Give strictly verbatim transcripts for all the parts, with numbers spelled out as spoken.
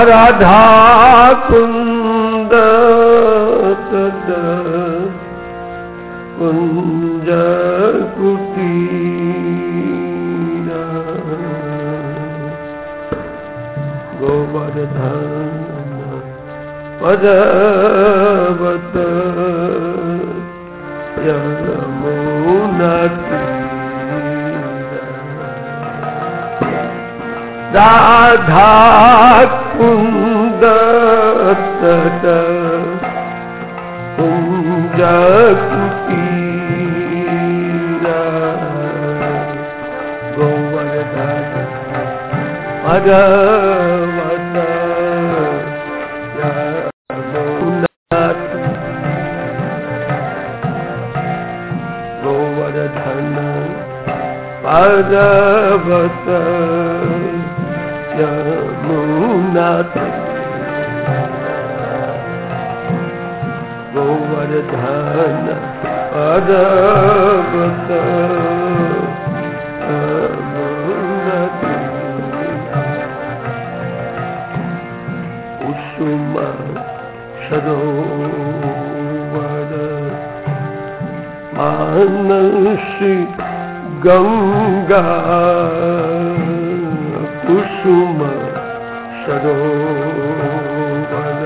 राधा कुंद तद कुंज कुटीरा गोवर्धन पर्वत यमुना राधा कुंद तट कुंज कुटीरा गोवर्धन पर्वत यमुना गोवर्धन पर्वत यमुना गोवर्धन पर्वत यमुना कुसुम सरोवर मानसी गंगा कुसुम सरोवर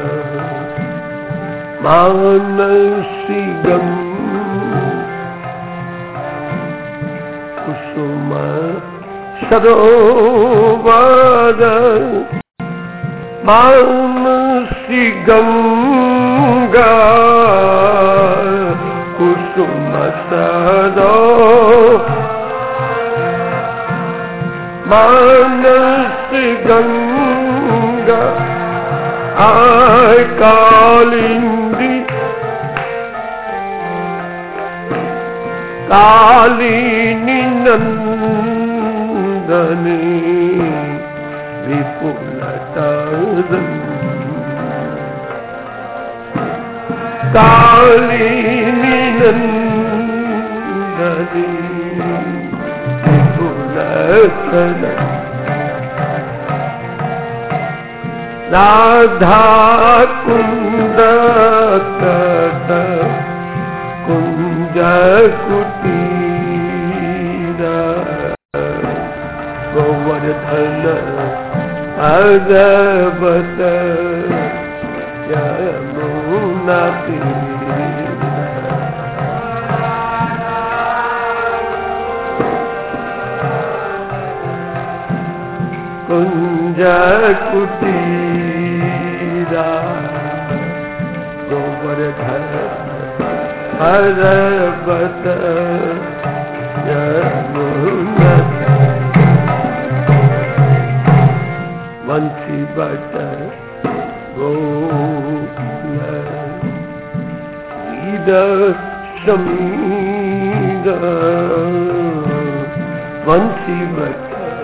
मानसी गंगा कुसुम सरोवर मानसी गंगा कुसुम सरोवर मानस गंगा आय कालिंदी कालिनी नंदनी विपुलतरन कालिनी नंदनी राधा कुंद तट कुंज कुटीरा गोवर्धन पर्वत यमुना कुंज कुटीरा गोवर्धन पर्वत यमुना वंशी बट गोकुल समीर वंशी बट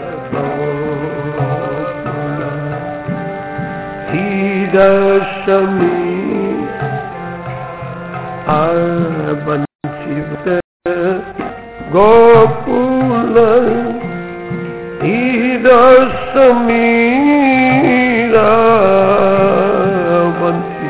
दशमी बंशी गोकुल दशमीरा बंशी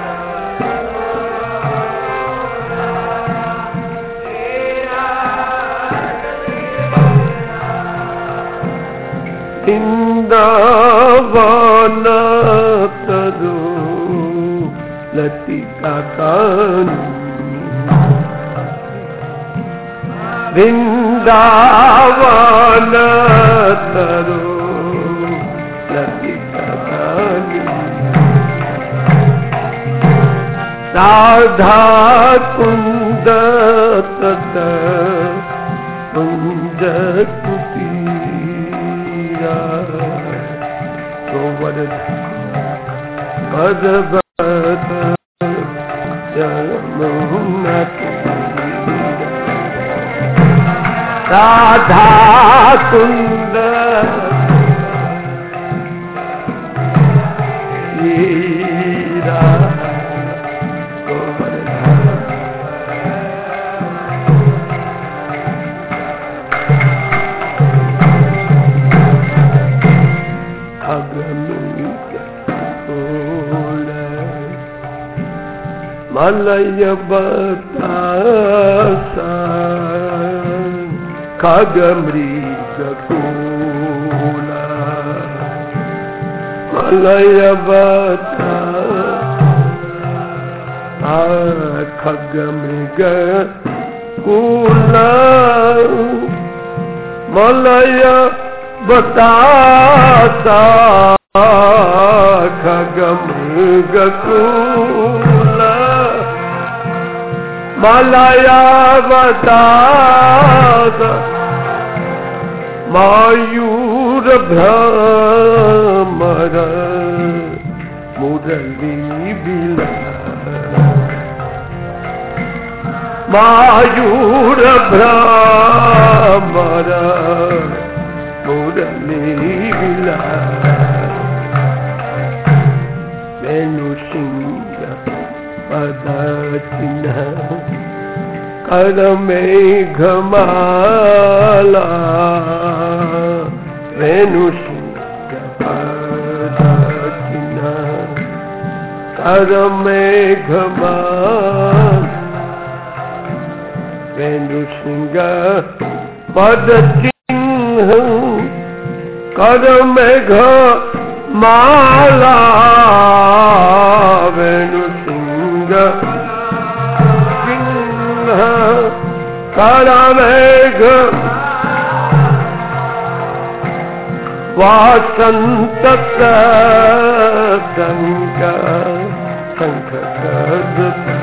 वृंदावन तरु लतिका कानी वृंदावन तरु लतिका कानी राधा कुंद तट कुंज कुटीरा गोवर्धन पर्वत यमुना राधा कुंद हीरा गोवर्धन मलय बतासा खग मृग कूला मलय बतासा खग मृग कूला मलय बतासा खग मृग कूला मलया बतासा मयूर भ्रमर मुरली बिलास मयूर भ्रमर मुरली बिलास वेणु सिंह पद चिन्ह कर मेघमाला वेणु सिंह पद चिन्ह कर मेघमाला वेणु सिंह पद चिन्ह कर मेघमाला वेणु सिंह चिन्ह कर मेघ वासंत संग शंख गजता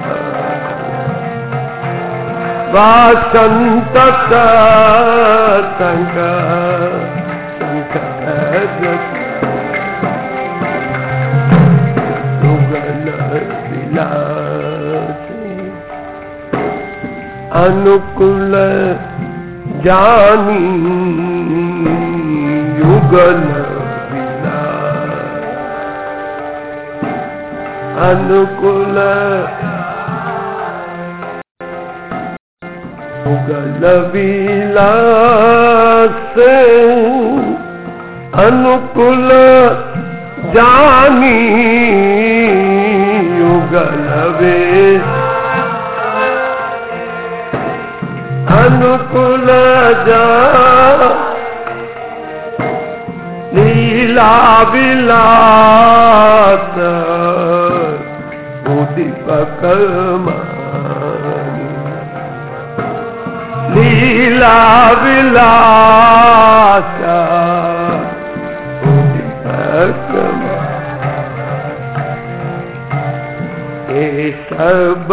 वासंत संग शंख गजता अनुकूल जानी युगल विलास अनुकूल युगल विलास अनुकूल जानी युगल विलास अनुकूल जा लीला विलास उदीपक मानी लीला विलास उदीपक मानी ये सब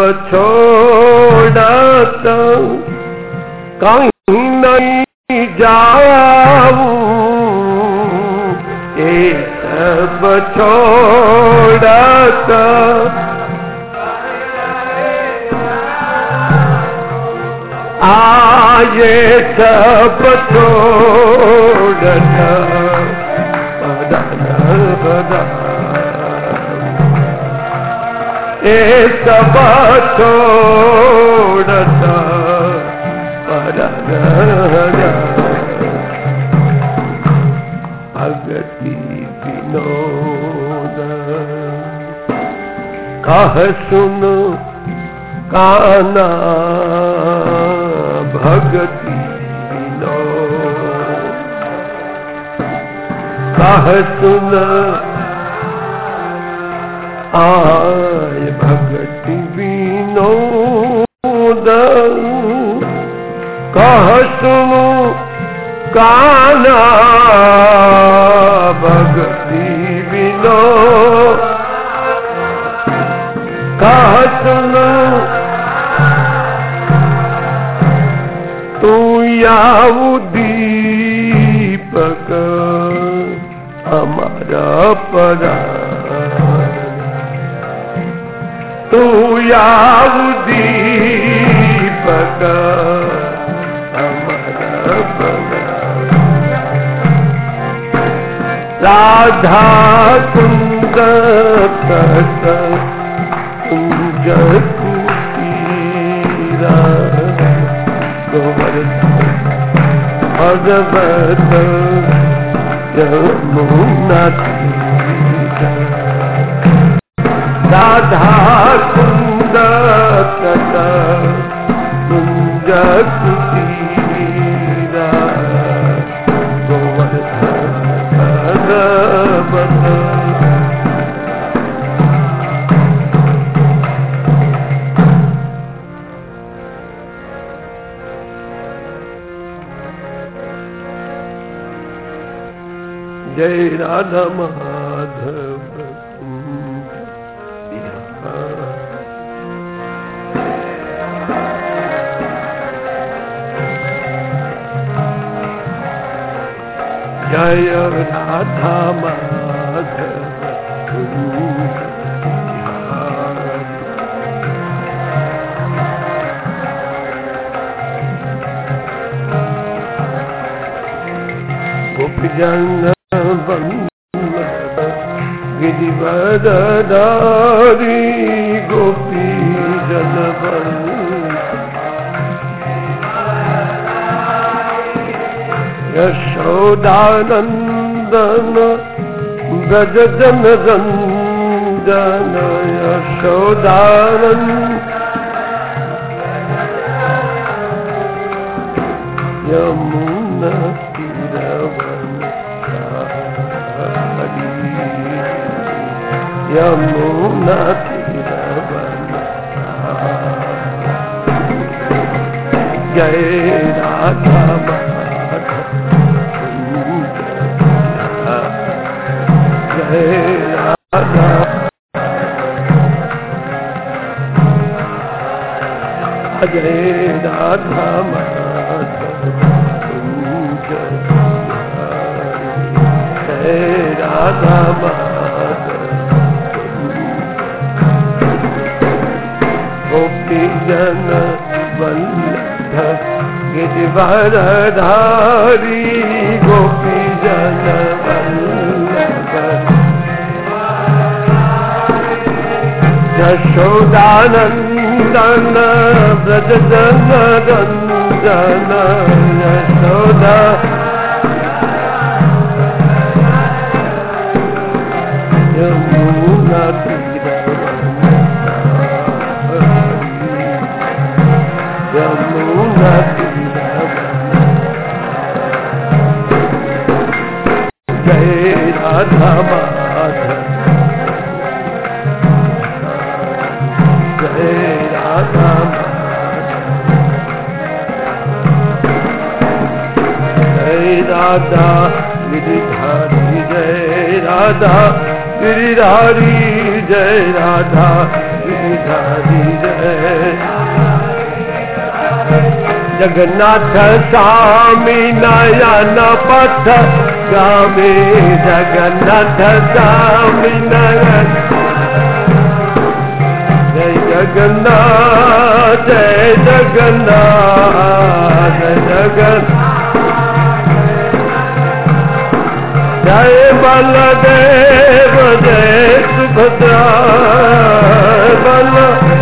छोड़त कहीं नहीं जाऊं ये सब छोड़त आये सब छोड़त बदन बदन ये सब छोड़त भगति विनोद कह सुन काना भगति विनोद कह सुन आय भगति विनोद कह सुनु काना भगति विनोद कह सुनु तू याऊ दीपक हमारा परान तू याऊ दीपक राधा कुंद तट कुंज कुटीरा गोवर्धन भगवत यमुना तीरा राधा कुंद सत कुंज कुटीरा गोवर्धन बन। जय राधा माधव जय राधा माधव गोपीजन गिरिवरधारी गोपीजन यशोदानंदन ब्रज जन रंजन यशोदानंद यमुना यमुना जय राधा जय राधा जय राधा जय राधा गोपीजन वल्लभ गिरिवरधारी गोपीजन वल्लभ यशोदानंदन ब्रज जन रंजन यशोदा यमुना यमुना जय राधा माधव जय राधा जय राधा गिरिधारी जय राधा गिरिधारी जय राधा गिरिधारी जय जगन्नाथ स्वामी नयन पथ गामी जगन्नाथ स्वामी नयन जय जगन्नाथ जय जगन्नाथ जय जगन्नाथ जय बलदेव जय सुभद्रा बल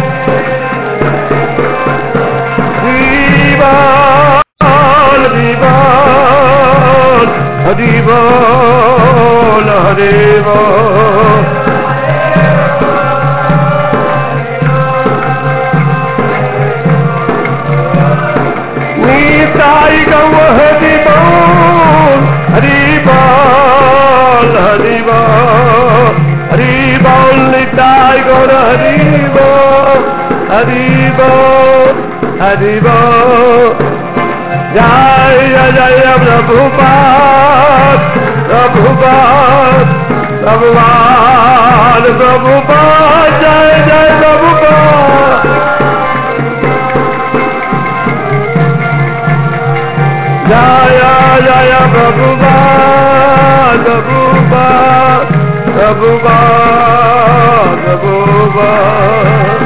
हरि बोल हरि बोल नीताई गौ हरि बोल हरि बोल हरि बोल हरि बोल नीताई गौर हरि बोल हरि बोल हरि बोल जय जय प्रभुपाद प्रभुपाद प्रभुपाद प्रभुपाद जय जय प्रभुपाद जय जय प्रभुपाद प्रभुपाद प्रभुपाद प्रभुपाद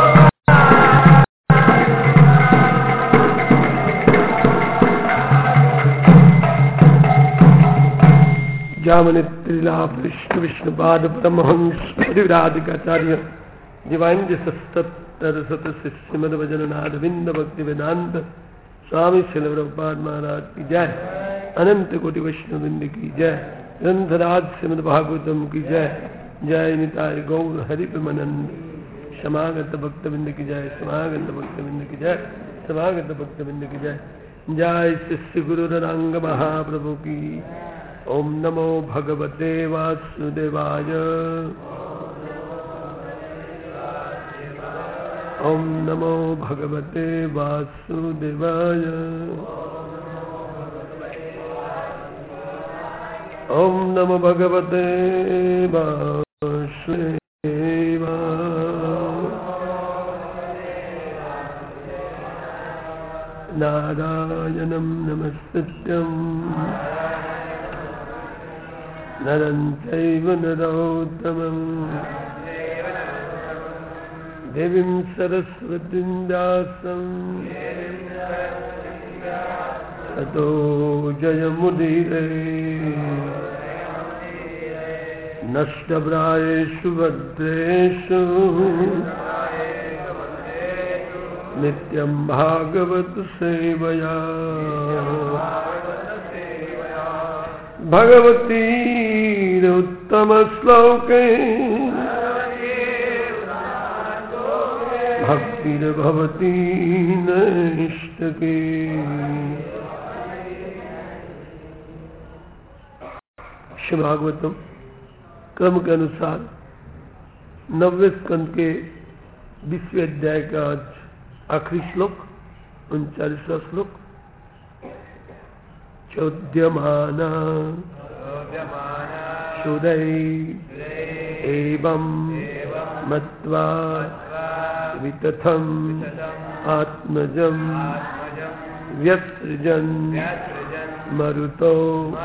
जामनित्रिलाभ विष्णु विष्णुपाद परमहंस राधिकाचार्य डिवाइन सत श्रीमद भजननाथ विंद भक्ति वेदांत स्वामी श्री प्रभुपाद महाराज की जय। अनंत कोटि वैष्णव वृंद की जय। ग्रंथराज श्रीमद भागवतम की जय। जय निताय गौर हरि मनन समागत भक्तबिंद की जय, समागत भक्तबिंद की जय, समागत भक्तबिंद की जय। जय शिष्य गुरु रंग महाप्रभु की। ओम नमो भगवते वासुदेवाय। ओम नमो भगवते वासुदेवाय। ओम नमो भगवते वासुदेवाय। नारायणं नमस्कृत्यं नरं चैव नरोत्तमं देवीं सरस्वतीं व्यासं ततो जयमुदीरये। नष्टप्रायेषु भद्रेषु नित्यं भागवत सेवया। भगवतीरुत्तमश्लोके भक्तिर्भवती नैष्ठिकी। श्रीमद् भागवतम क्रम के अनुसार नब्बे स्कंद के बीसवें अध्याय का आज आखिरी श्लोक उनचालीसवां श्लोक। चोद्यमाना सुरै एवं मत्वा वितथम आत्मजं व्यसृजन् मरुतो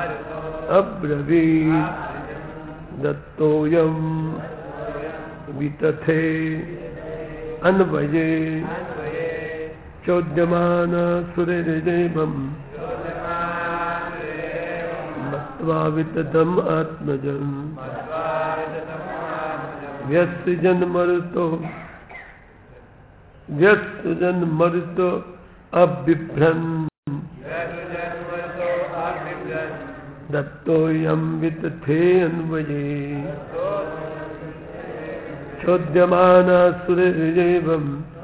अब्रवीत् दत्तोऽयं वितथे अन्वये। चोद्यमान सुरेरेवं मत्वा वितथम आत्मजं व्यसृजन् मरुतो व्यसृजन् मरुतो अबिभ्रन् दत्तोऽयं वितथे अन्वये। चोद्यमान सुरेरेवं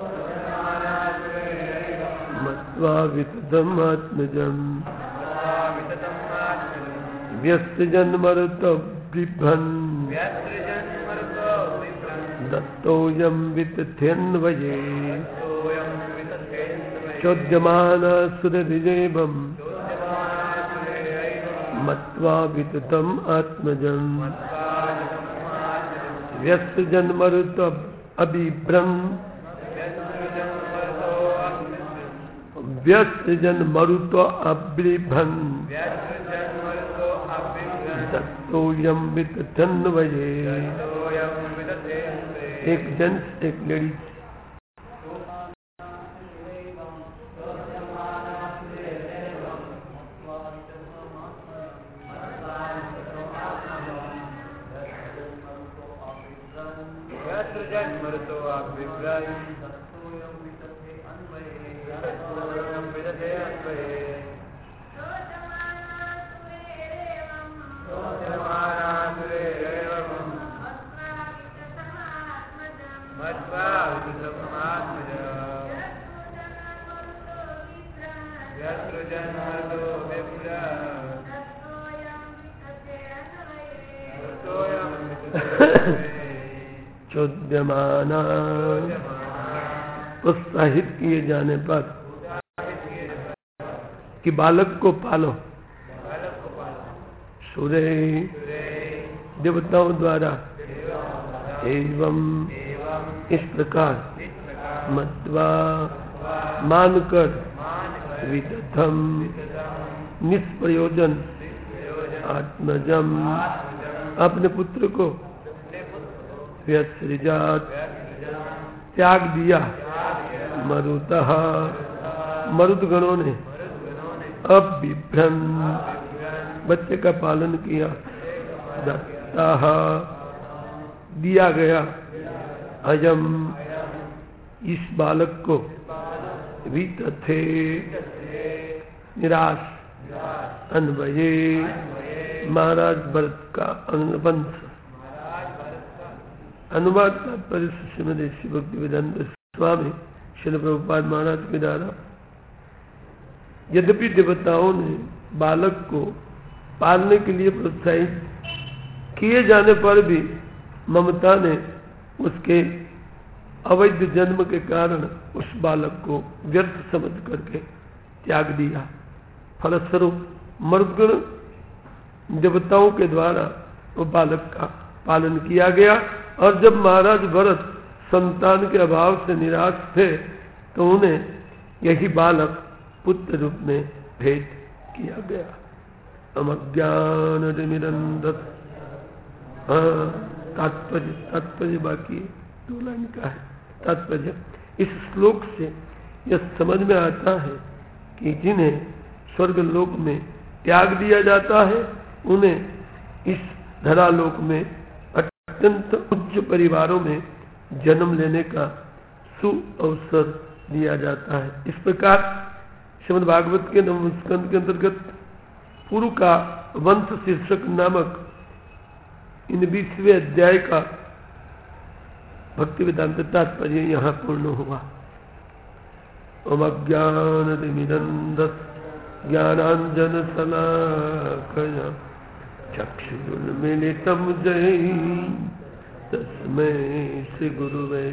मत्वा वितथम आत्मजं व्यसृजन् मरुतो बिभ्रन् दत्तोऽयं वितथेऽन्वये। चोद्यमान सुरेरेवं मत्वा वितथम आत्मजं व्यसृजन् मरुतो अबिभ्रन् व्यसृजन् मरुतो अबिभ्रन् दत्तोऽयं वितथेऽन्वये। एक जेंट्स एक लेडीज। चोद्यमाना प्रोत्साहित किए जाने पर कि बालक को पालो। सूर्य देवताओं द्वारा एवं इस प्रकार मत्वा मानकर वितथम निष्प्रयोजन आत्मजम अपने पुत्र को व्यसृजात त्याग दिया। मरुतः मरुदगणों ने अब बिभ्रन बच्चे का पालन किया। दत्ताः दिया गया। अयम इस बालक को वितथे निराश अन्वये महाराज भरत का वंश अनुवाद तात्पर्य श्रीमद श्री भक्ति वेदांत स्वामी श्रील प्रभुपाद महाराज के द्वारा यद्यपि देवताओं ने बालक को पालने के लिए प्रोत्साहित किए जाने पर भी ममता ने उसके अवैध जन्म के कारण उस बालक को व्यर्थ समझ करके त्याग दिया। फलस्वरूप मरुद्गण देवताओं के द्वारा वो बालक का पालन किया गया और जब महाराज भरत संतान के अभाव से निराश थे तो उन्हें यही बालक पुत्र रूप में भेंट किया गया। अमज्ञान निरंदत। हाँ, तात्पर्य तात्पर्य बाकी दो लाइन का है। तात्पर्य इस श्लोक से यह समझ में आता है कि जिन्हें स्वर्ग लोक में त्याग दिया जाता है उन्हें इस धरालोक में अत्यंत उच्च परिवारों में जन्म लेने का सुअवसर दिया जाता है। इस प्रकार श्रीमद् भागवत के नवम स्कंद के अंतर्गत पूर्व का वंश शीर्षक नामक इन बीसवें अध्याय का भक्ति वेदांत तात्पर्य यहाँ पूर्ण हुआ। ओम अज्ञानतिमिरन्धस्य ज्ञानांजन शलाकया चक्षुरुन्मीलितं येन तस्मै श्री गुरुवे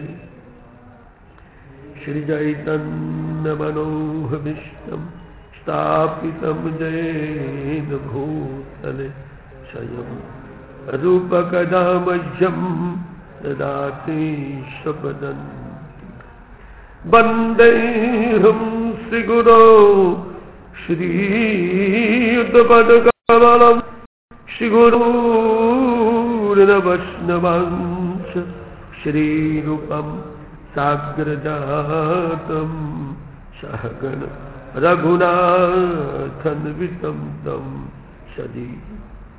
श्री चैतन्य मनोभीष्टं स्थापितं येन भूतले स्वयं रूपकदा मह्यं ददाति स्वपदन्ति वन्देऽहं श्रीगुरो श्रीयुतपदकमलं श्रीगुरून् वैष्णवांश्च श्रीरूपं साग्रजातं सहगण रघुनाथन्वितं तं सजीवं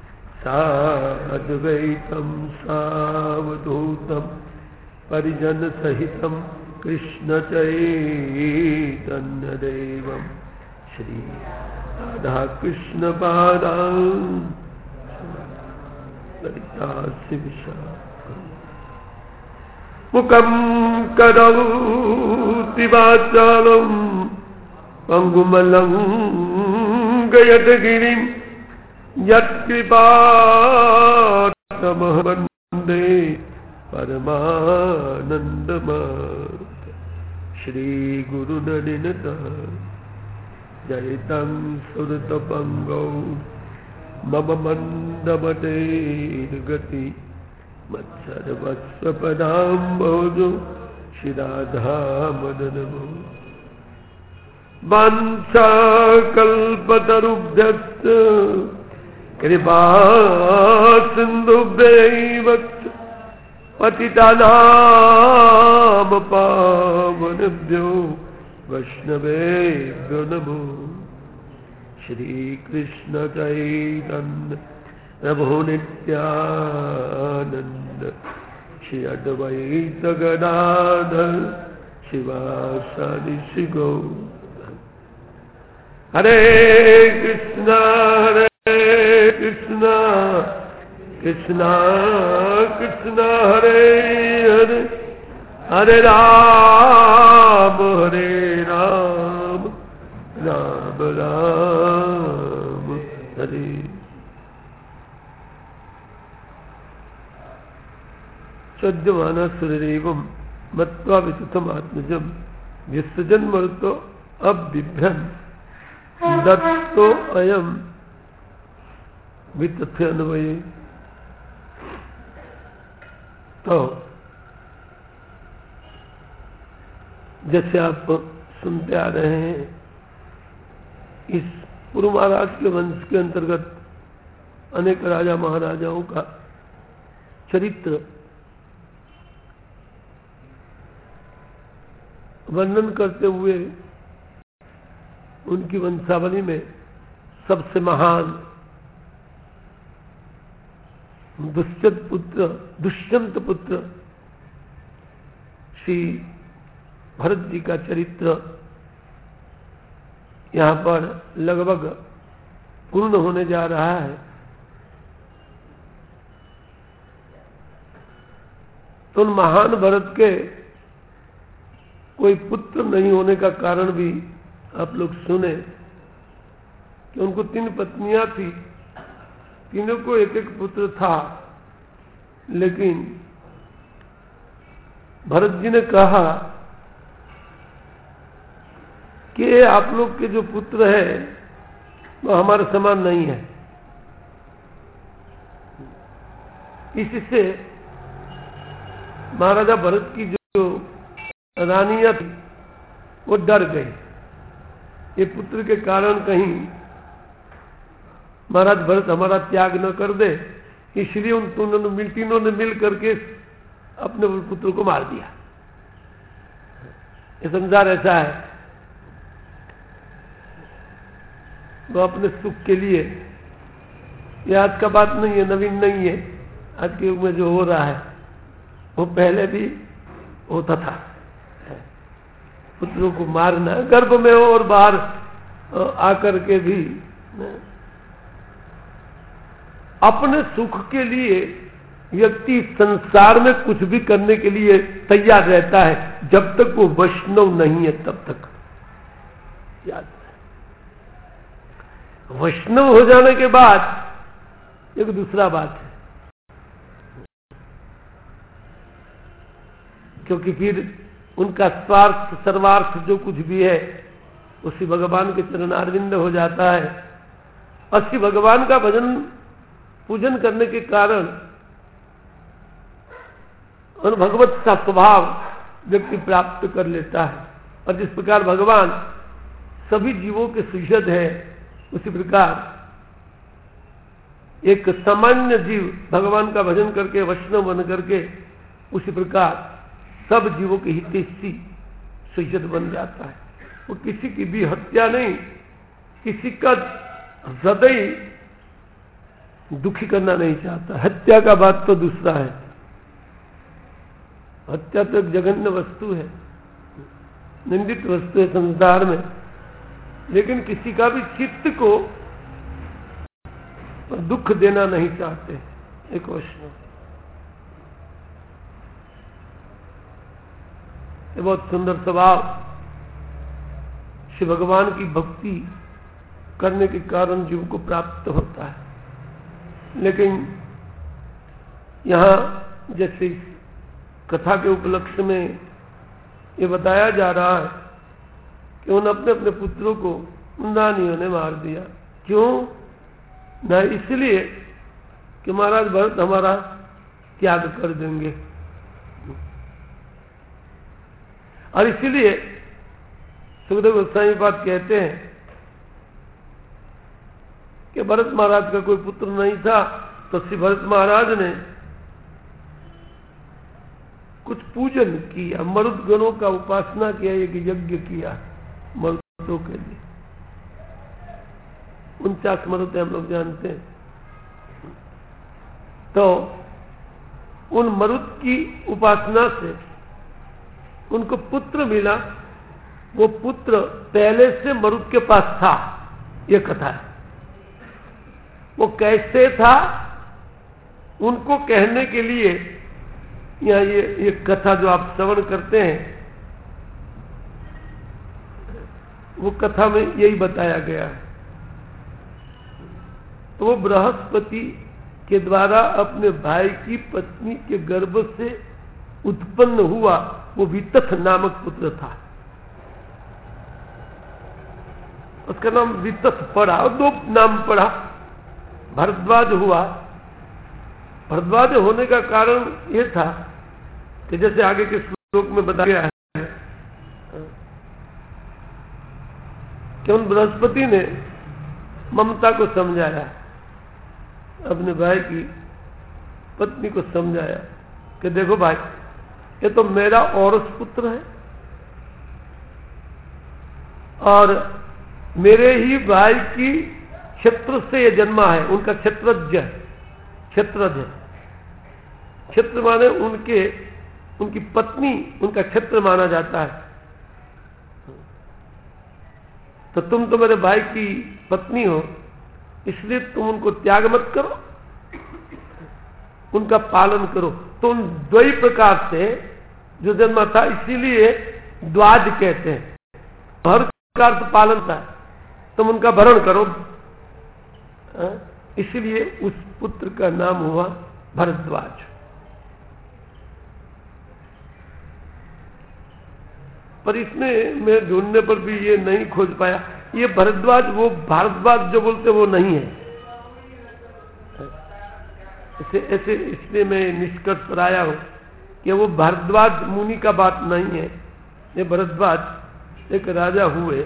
साद्वैतं सावधूतं परिजनसहितं कृष्णचैतन्यदेवं श्री राधाकृष्णपादान् ललितास्य विशाखं मुखं करोति वाचालं पङ्गुमलङ्घयतगिरिं यत्कृपातमहं वन्दे परमानन्दमाधवं श्रीगुरुनलिनतः जयतं सुरतपङ्गौ मम मन्दमतेर्गति मत्सर्वस्वपदाम्बोजो श्रीराधामदनमो वाञ्छाकल्पतरुभ्यश्च कृपा सिन्धुभ्यैव पतितानां पावनेभ्यो वैष्णवेभ्यो नमो। श्रीकृष्ण चैतन्य प्रभु नित्यानंद श्री अद्वैत गदाधर शिवासादि श्री गौर। हरे कृष्णा हरे कृष्णा कृष्णा कृष्णा हरे हरे हरे राम हरे राम राम राम हरे। सद्यमाना सुरेवं मत्वा विततम आत्मजम विसृजन मरुतो अबिभ्रन दत्तो अयम वितथ्य अन्वये। तो जैसे आप सुनते आ रहे हैं इस पूर्व महाराज के वंश के अंतर्गत अनेक राजा महाराजाओं का चरित्र वर्णन करते हुए उनकी वंशावली में सबसे महान दुष्यंत पुत्र दुष्यंत पुत्र श्री भरत जी का चरित्र यहाँ पर लगभग पूर्ण होने जा रहा है। तो उन महान भरत के कोई पुत्र नहीं होने का कारण भी आप लोग सुने कि उनको तीन पत्नियां थी, तीनों को एक एक पुत्र था, लेकिन भरत जी ने कहा कि आप लोग के जो पुत्र है वो हमारे समान नहीं है। इससे महाराजा भरत की जो रानियां थी वो डर गई, ये पुत्र के कारण कहीं महाराज भरत हमारा त्याग न कर दे, इसलिए उन तीनों ने तीनों ने मिल करके अपने पुत्र को मार दिया। ये संसार ऐसा है, वो अपने सुख के लिए, ये आज का बात नहीं है, नवीन नहीं है, आज के युग में जो हो रहा है वो पहले भी होता था। पुत्रों को मारना, गर्भ में हो और बाहर आकर के भी अपने सुख के लिए व्यक्ति संसार में कुछ भी करने के लिए तैयार रहता है, जब तक वो वैष्णव नहीं है तब तक। याद है, वैष्णव हो जाने के बाद एक दूसरा बात है, क्योंकि फिर उनका स्वार्थ सर्वार्थ जो कुछ भी है उसी भगवान के चरणारविंद हो जाता है। और श्री भगवान का भजन पूजन करने के कारण और भगवत का स्वभाव व्यक्ति प्राप्त कर लेता है। और जिस प्रकार भगवान सभी जीवों के सुहृद है, उसी प्रकार एक सामान्य जीव भगवान का भजन करके वैष्णव बन करके उसी प्रकार सब जीवों के हितैषी सुहृद बन जाता है। वो किसी की भी हत्या नहीं, किसी का हृदय दुखी करना नहीं चाहता। हत्या का बात तो दूसरा है, हत्या तो एक जघन्य वस्तु है, निंदित वस्तु है संसार में, लेकिन किसी का भी चित्त को दुख देना नहीं चाहते एक वैष्णव। ये बहुत सुंदर स्वभाव श्री भगवान की भक्ति करने के कारण जीव को प्राप्त होता है। लेकिन यहां जैसे कथा के उपलक्ष्य में ये बताया जा रहा है कि उन अपने अपने पुत्रों को उन रानियों ने मार दिया। क्यों? न इसलिए कि महाराज भरत हमारा त्याग कर देंगे, और इसीलिए सुखदेव गोस्वामी बात कहते हैं कि भरत महाराज का कोई पुत्र नहीं था, तो श्री भरत महाराज ने कुछ पूजन किया, मरुद गणों का उपासना किया, एक यज्ञ किया मरुदों के लिए। उनचास मरुद हम लोग जानते हैं। तो उन मरुद की उपासना से उनको पुत्र मिला। वो पुत्र पहले से मरुद के पास था, ये कथा है। वो कैसे था उनको कहने के लिए यहाँ ये ये कथा जो आप श्रवण करते हैं, वो कथा में यही बताया गया है। तो वो बृहस्पति के द्वारा अपने भाई की पत्नी के गर्भ से उत्पन्न हुआ, वो वितथ नामक पुत्र था। उसका नाम वितथ पड़ा, और दो नाम पड़ा, भरद्वाज हुआ। भरद्वाज होने का कारण यह था कि जैसे आगे के श्लोक में बताया है कि उन बृहस्पति ने ममता को समझाया, अपने भाई की पत्नी को समझाया कि देखो भाई, ये तो मेरा औरस पुत्र है और मेरे ही भाई की क्षेत्र से ये जन्मा है। उनका क्षेत्रज क्षेत्रज है। क्षेत्र माने उनके उनकी पत्नी उनका क्षेत्र माना जाता है। तो तुम तो मेरे भाई की पत्नी हो, इसलिए तुम उनको त्याग मत करो, उनका पालन करो। तो उन दो ही प्रकार से जो जन्मा था, इसीलिए द्वाज कहते हैं। हर प्रकार से पालन था, तुम उनका भरण करो, इसीलिए उस पुत्र का नाम हुआ भरद्वाज। पर इसमें मैं ढूंढने पर भी ये नहीं खोज पाया, ये भरद्वाज वो भारद्वाज जो बोलते वो नहीं है। ऐसे ऐसे इसलिए मैं निष्कर्ष पर आया हूं कि वो भारद्वाज मुनि का बात नहीं है, ये भरद्वाज एक राजा हुए।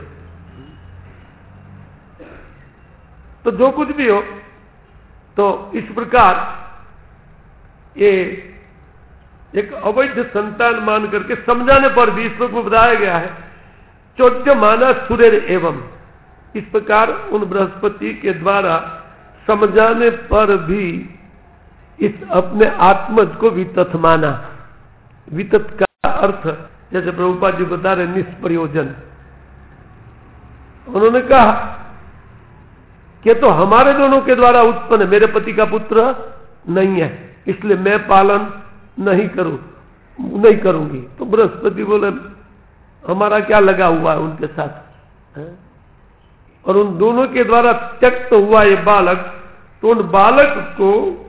तो जो कुछ भी हो, तो इस प्रकार ये एक अवैध संतान मान करके समझाने पर भी इस में बताया गया है, चौद्य माना सूर्य एवं। इस प्रकार उन बृहस्पति के द्वारा समझाने पर भी इस अपने आत्मज को वितत माना। वितत का अर्थ जैसे प्रभुपाद जी बता रहे, निष्प्रयोजन। उन्होंने कहा कि तो हमारे दोनों के द्वारा उत्पन्न है, मेरे पति का पुत्र नहीं है, इसलिए मैं पालन नहीं करूं नहीं करूंगी। तो बृहस्पति बोले हमारा क्या लगा हुआ है उनके साथ है? और उन दोनों के द्वारा त्यक्त हुआ ये बालक, तो उन बालक को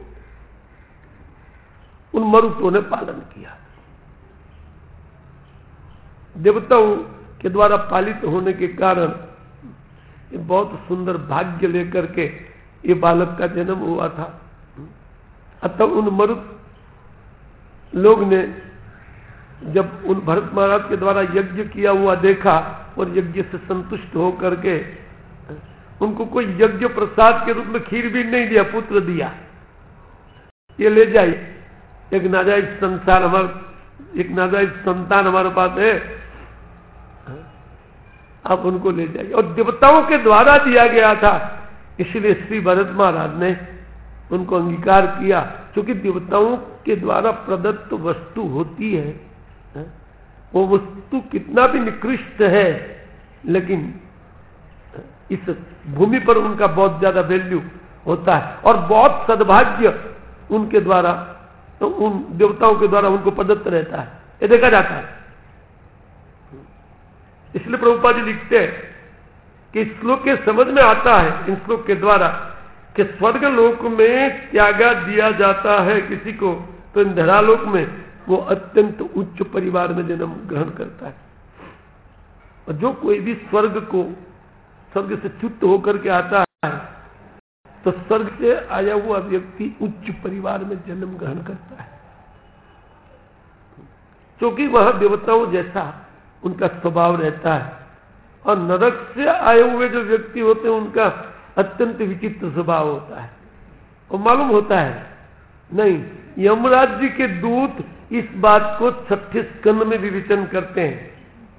उन मरुतों ने पालन किया। देवताओं के द्वारा पालित होने के कारण ये बहुत सुंदर भाग्य लेकर के ये बालक का जन्म हुआ था। अतः उन मरुत लोग ने जब उन भरत महाराज के द्वारा यज्ञ किया हुआ देखा और यज्ञ से संतुष्ट होकर के उनको कोई यज्ञ प्रसाद के रूप में खीर भी नहीं दिया, पुत्र दिया। ये ले जाइए, एक नाजायज संसार हमारे एक नाजायज संतान हमारे पास है, आप उनको ले जाइए। और देवताओं के द्वारा दिया गया था, इसलिए श्री भरत महाराज ने उनको अंगीकार किया, क्योंकि देवताओं के द्वारा प्रदत्त वस्तु होती है, वो वस्तु कितना भी निकृष्ट है, लेकिन इस भूमि पर उनका बहुत ज्यादा वैल्यू होता है और बहुत सद्भाग्य उनके द्वारा, तो उन देवताओं के द्वारा उनको प्रदत्त रहता है, ये देखा जाता है। इसलिए प्रभुपाद जी लिखते हैं कि इस श्लोक के समझ में आता है, इन श्लोक के द्वारा, कि स्वर्ग लोक में त्यागा दिया जाता है किसी को, तो इन धरालोक में वो अत्यंत उच्च परिवार में जन्म ग्रहण करता है। और जो कोई भी स्वर्ग को स्वर्ग से च्युत होकर के आता है, तो स्वर्ग से आया हुआ व्यक्ति उच्च परिवार में जन्म ग्रहण करता है, क्योंकि वह देवताओं जैसा उनका स्वभाव रहता है। और नरक से आए हुए जो व्यक्ति होते हैं उनका अत्यंत विचित्र स्वभाव होता है। और मालूम होता है नहीं, यमराज जी के दूत इस बात को छठे स्कंद में विवेचन करते हैं।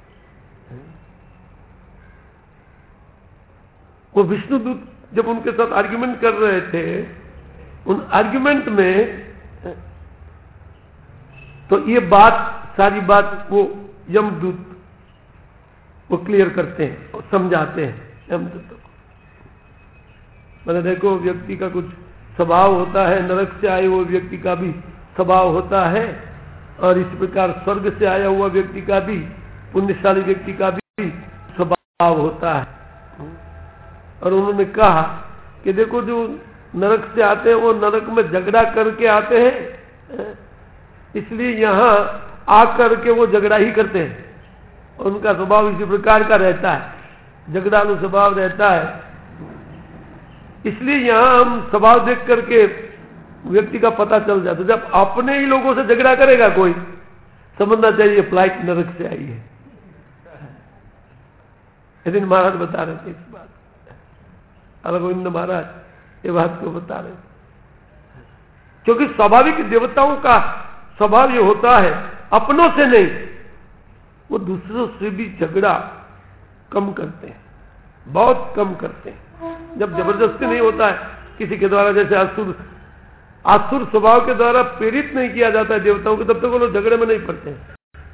वो विष्णु दूत जब उनके साथ आर्ग्यूमेंट कर रहे थे, उन आर्ग्यूमेंट में तो ये बात सारी बात वो यमदूत वो क्लियर करते हैं और समझाते हैं यमदूत को। मतलब देखो, व्यक्ति का कुछ स्वभाव होता है, नरक से आए हुए व्यक्ति का भी स्वभाव होता है, और इस प्रकार स्वर्ग से आया हुआ व्यक्ति का भी, पुण्यशाली व्यक्ति का भी स्वभाव होता है। और उन्होंने कहा कि देखो, जो नरक से आते हैं वो नरक में झगड़ा करके आते हैं, इसलिए यहां आकर के वो झगड़ा ही करते हैं, और उनका स्वभाव इसी प्रकार का रहता है, झगड़ालू स्वभाव रहता है। इसलिए यहां हम स्वभाव देख करके व्यक्ति का पता चल जाता है। जब अपने ही लोगों से झगड़ा करेगा कोई, समझना चाहिए फ्लाइट नरक से आई है। एक दिन महाराज बता रहे थे इस बात, अलगोविंद महाराज ये बात को बता रहे, क्योंकि स्वाभाविक देवताओं का स्वभाव ये होता है, अपनों से नहीं, वो दूसरों से भी झगड़ा कम करते हैं, बहुत कम करते हैं। जब जबरदस्ती नहीं होता है किसी के द्वारा, जैसे असुर आसुर स्वभाव के द्वारा प्रेरित नहीं किया जाता है देवताओं को, तब तक वो लोग झगड़े में नहीं पड़ते हैं,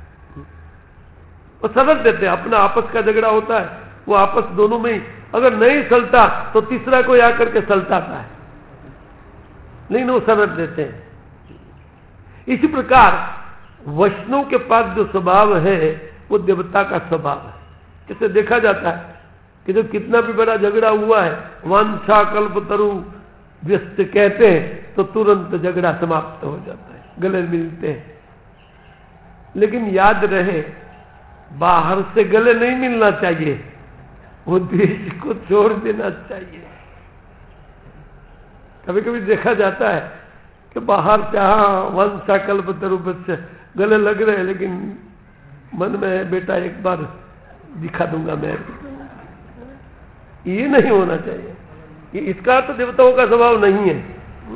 वो समझ देते हैं। अपना आपस का झगड़ा होता है, वो आपस दोनों में ही अगर नहीं सलता तो तीसरा कोई आकर के सलटाता है, लेकिन वो समझ देते हैं। इसी प्रकार वैष्णव के पास जो स्वभाव है वो देवता का स्वभाव है। जैसे देखा जाता है कि जो कितना भी बड़ा झगड़ा हुआ है, वांछा कल्पतरु व्यस्त कहते हैं तो तुरंत झगड़ा समाप्त हो जाता है, गले मिलते हैं। लेकिन याद रहे बाहर से गले नहीं मिलना चाहिए, वो द्वेष को छोड़ देना चाहिए। कभी कभी देखा जाता है कि बाहर से हाँ वंशा कल्पतरु से गले लग रहे हैं, लेकिन मन में है बेटा एक बार दिखा दूंगा मैं। ये नहीं होना चाहिए। ये इसका तो देवताओं का स्वभाव नहीं है।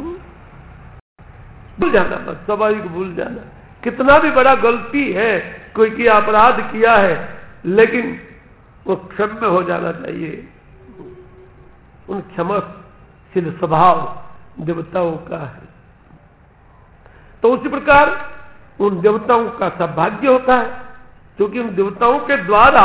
भूल जाना, बस स्वाभाविक भूल जाना। कितना भी बड़ा गलती है, कोई की अपराध किया है, लेकिन वो क्षम्य हो जाना चाहिए। उन क्षमाशील स्वभाव देवताओं का है। तो उसी प्रकार उन देवताओं का सौभाग्य होता है, क्योंकि उन देवताओं के द्वारा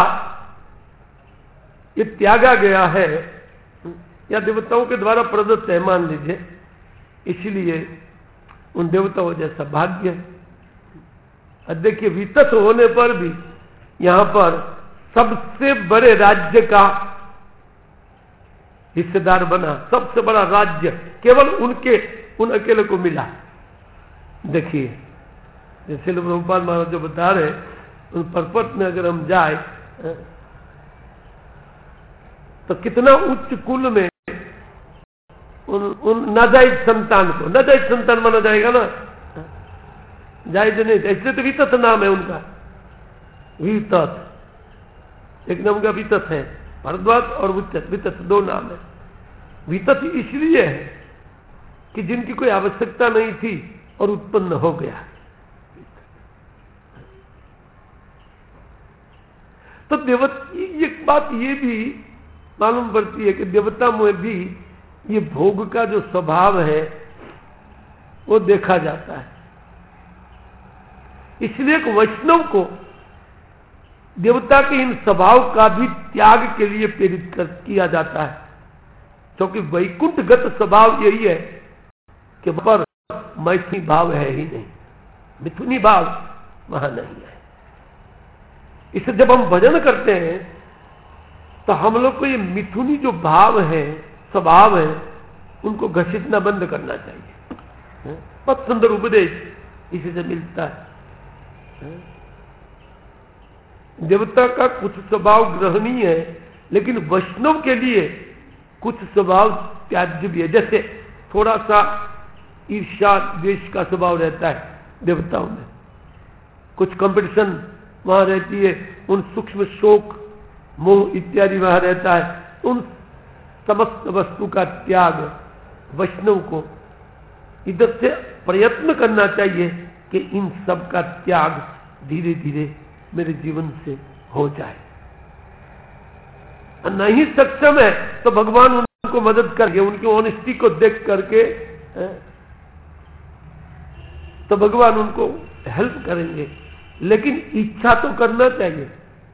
ये त्यागा गया है, या देवताओं के द्वारा प्रदत्त है मान लीजिए, इसलिए उन देवताओं जैसा भाग्य है। और देखिए वितत होने पर भी यहां पर सबसे बड़े राज्य का हिस्सेदार बना, सबसे बड़ा राज्य केवल उनके उन अकेले को मिला। देखिए जैसे प्रभुपाद महाराज जो बता रहे, उन पर्वत में अगर हम जाए तो कितना उच्च कुल में उन, उन नाजायज संतान को, नाजायज संतान माना जाएगा ना, जायज नहीं, इसलिए तो वितत नाम है उनका। वितत एक नाम का वितत है, भरद्वाज और वितत, वितत दो नाम है। वितत इसलिए है कि जिनकी कोई आवश्यकता नहीं थी और उत्पन्न हो गया। तो देवता, एक बात ये भी मालूम पड़ती है कि देवता में भी ये भोग का जो स्वभाव है वो देखा जाता है। इसलिए एक वैष्णव को देवता के इन स्वभाव का भी त्याग के लिए प्रेरित कर किया जाता है, क्योंकि वैकुंठगत स्वभाव यही है कि पर मैथुनी भाव है ही नहीं, मिथुनी भाव वहां नहीं है। इसे जब हम भजन करते हैं तो हम लोग को ये मिथुनी जो भाव है, स्वभाव है, उनको घसीटना बंद करना चाहिए। बहुत सुंदर उपदेश इसी से मिलता है। देवता का कुछ स्वभाव ग्रहणीय है, लेकिन वैष्णव के लिए कुछ स्वभाव त्याज्य भी है। जैसे थोड़ा सा ईर्ष्या द्वेष का स्वभाव रहता है देवताओं में, कुछ कंपटीशन वहां रहती है, उन सूक्ष्म शोक मोह इत्यादि वहां रहता है। उन समस्त वस्तु का त्याग वैष्णव को इधर से प्रयत्न करना चाहिए कि इन सब का त्याग धीरे धीरे मेरे जीवन से हो जाए। नहीं सक्षम है तो भगवान उनको मदद करके, उनकी ऑनेस्टी को देख करके तो भगवान उनको हेल्प करेंगे, लेकिन इच्छा तो करना चाहिए।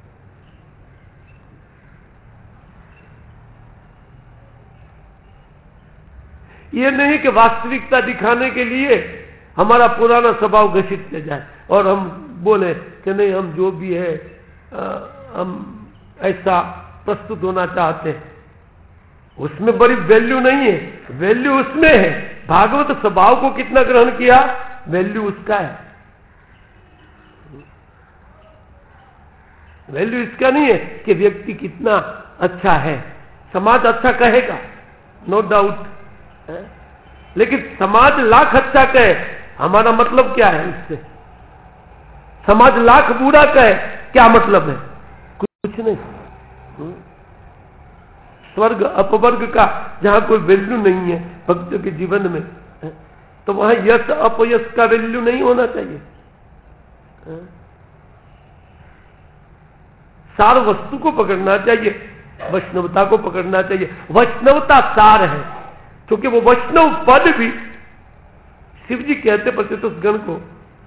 ये नहीं कि वास्तविकता दिखाने के लिए हमारा पुराना स्वभाव घसीट ले जाए और हम बोले कि नहीं, हम जो भी है आ, हम ऐसा प्रस्तुत होना चाहते हैं। उसमें बड़ी वैल्यू नहीं है, वैल्यू उसमें है। भागवत स्वभाव को कितना ग्रहण किया, वैल्यू उसका है। वैल्यू इसका नहीं है कि व्यक्ति कितना अच्छा है, समाज अच्छा कहेगा, नो डाउट, लेकिन समाज लाख अच्छा कहे, हमारा मतलब क्या है इससे? समाज लाख बुरा कहे, क्या मतलब है? कुछ नहीं। स्वर्ग अपवर्ग का जहां कोई वैल्यू नहीं है भक्तों के जीवन में, तो वहां यश अपयश का वैल्यू नहीं होना चाहिए। सार वस्तु को पकड़ना चाहिए, वैष्णवता को पकड़ना चाहिए। वैष्णवता सार है, क्योंकि वो वैष्णव पद भी शिव जी कहते प्रत्येक उस गण को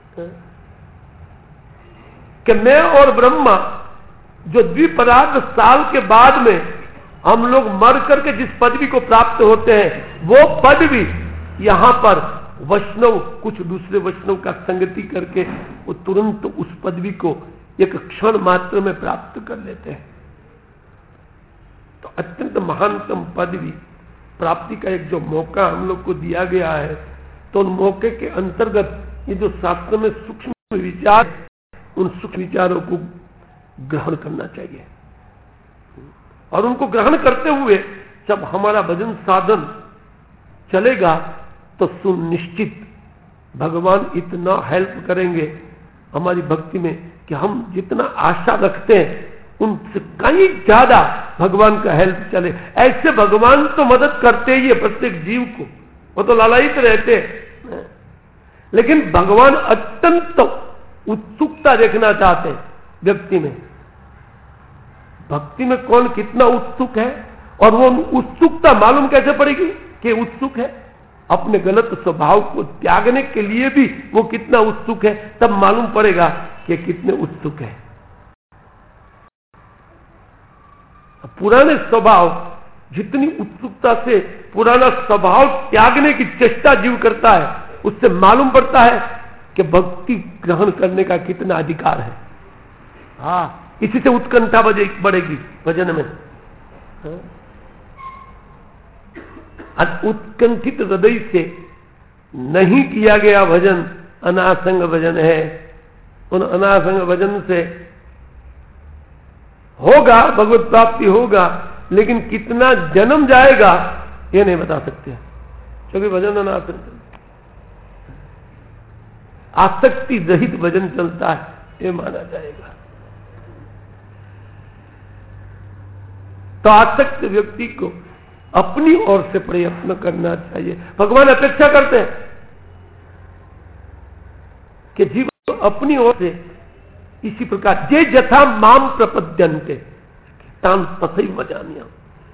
कि मैं और ब्रह्मा जो द्विपराग साल के बाद में हम लोग मर करके जिस पदवी को प्राप्त होते हैं, वो पद भी यहां पर वैष्णव कुछ दूसरे वैष्णव का संगति करके वो तुरंत उस पदवी को एक क्षण मात्र में प्राप्त कर लेते हैं। तो अत्यंत महानतम पदवी प्राप्ति का एक जो मौका हम लोग को दिया गया है, तो उन मौके के अंतर्गत ये जो शास्त्र में सूक्ष्म विचार, उन सूक्ष्म विचारों को ग्रहण करना चाहिए। और उनको ग्रहण करते हुए जब हमारा भजन साधन चलेगा तो सुनिश्चित भगवान इतना हेल्प करेंगे हमारी भक्ति में कि हम जितना आशा रखते हैं उनसे कहीं ज्यादा भगवान का हेल्प चले। ऐसे भगवान तो मदद करते ही है प्रत्येक जीव को, वो तो लालायित रहते हैं, लेकिन भगवान अत्यंत उत्सुकता देखना चाहते हैं व्यक्ति में। भक्ति में कौन कितना उत्सुक है, और वो उत्सुकता मालूम कैसे पड़ेगी कि उत्सुक है? अपने गलत स्वभाव को त्यागने के लिए भी वो कितना उत्सुक है, तब मालूम पड़ेगा कि कितने उत्सुक है। पुराने स्वभाव, जितनी उत्सुकता से पुराना स्वभाव त्यागने की चेष्टा जीव करता है, उससे मालूम पड़ता है कि भक्ति ग्रहण करने का कितना अधिकार है। हाँ, इसी से उत्कंठा बढ़ेगी भजन में। हाँ? उत्कंठित हृदय से नहीं किया गया भजन अनासंग भजन है। उन अनासंग भजन से होगा भगवत प्राप्ति होगा, लेकिन कितना जन्म जाएगा ये नहीं बता सकते, क्योंकि भजन अनासंग, आसक्ति रहित भजन चलता है, ये माना जाएगा। तो आसक्त व्यक्ति को अपनी ओर से प्रयत्न करना चाहिए। भगवान अपेक्षा करते हैं कि जीव अपनी ओर से इसी प्रकार जे जथा माम प्रपद्यन्ते तान तथैव जानिया।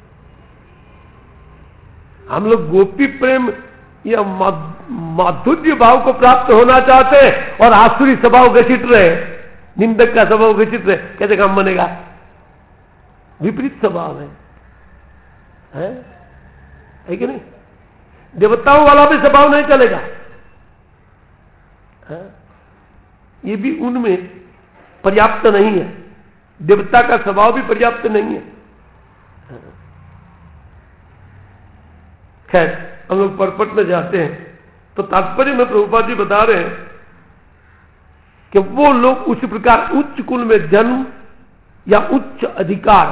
हम लोग गोपी प्रेम या माधुर्य भाव को प्राप्त होना चाहते हैं और आसुरी स्वभाव घसीट रहे, निंदक का स्वभाव घसीट रहे, कैसे काम बनेगा? विपरीत स्वभाव है, है? है कि नहीं? देवताओं वाला भी स्वभाव नहीं चलेगा, है? ये भी उनमें पर्याप्त नहीं है, देवता का स्वभाव भी पर्याप्त नहीं है। खैर, हम लोग परपट में जाते हैं तो तात्पर्य में प्रभुपाद जी बता रहे हैं कि वो लोग उसी प्रकार उच्च कुल में जन्म या उच्च अधिकार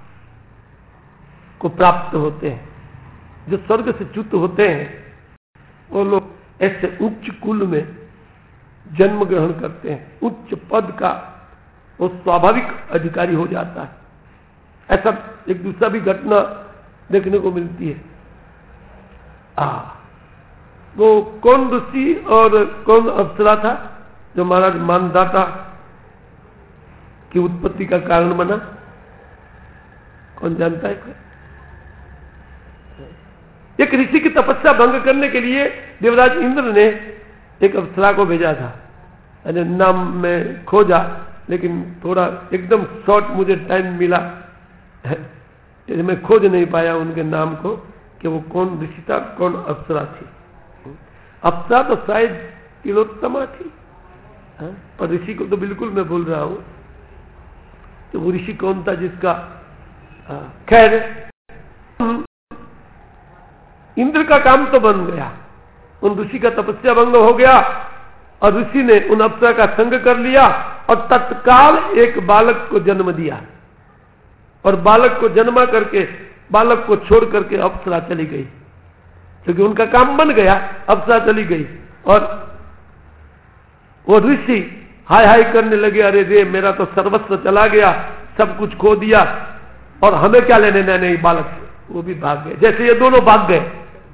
को प्राप्त होते हैं, जो स्वर्ग से च्युत होते हैं, वो लोग ऐसे उच्च कुल में जन्म ग्रहण करते हैं, उच्च पद का वो स्वाभाविक अधिकारी हो जाता है। ऐसा एक दूसरा भी घटना देखने को मिलती है। आ, वो कौन ऋषि और कौन अप्सरा था जो महाराज मानदाता की उत्पत्ति का कारण बना? कौन जानता है? एक ऋषि की तपस्या भंग करने के लिए देवराज इंद्र ने एक अप्सरा को भेजा था। मैंने नाम में खोजा, लेकिन थोड़ा एकदम शॉर्ट मुझे टाइम मिला, मैं खोज नहीं पाया उनके नाम को कि वो कौन ऋषि था, कौन अप्सरा थी। अप्सरा तो शायद तिलोत्तमा थी, और ऋषि को तो बिल्कुल मैं भूल रहा हूं। तो वो ऋषि कौन था जिसका, खैर इंद्र का काम तो बन गया, उन ऋषि का तपस्या भंग हो गया और ऋषि ने उन अप्सरा का संग कर लिया और तत्काल एक बालक को जन्म दिया, और बालक को जन्मा करके बालक को छोड़ करके अप्सरा चली गई, क्योंकि उनका काम बन गया, अप्सरा चली गई। और वो ऋषि हाय हाय करने लगे, अरे रे मेरा तो सर्वस्व चला गया, सब कुछ खो दिया, और हमें क्या लेने देने नहीं बालक से। वो भी भाग गए, जैसे ये दोनों भाग गए,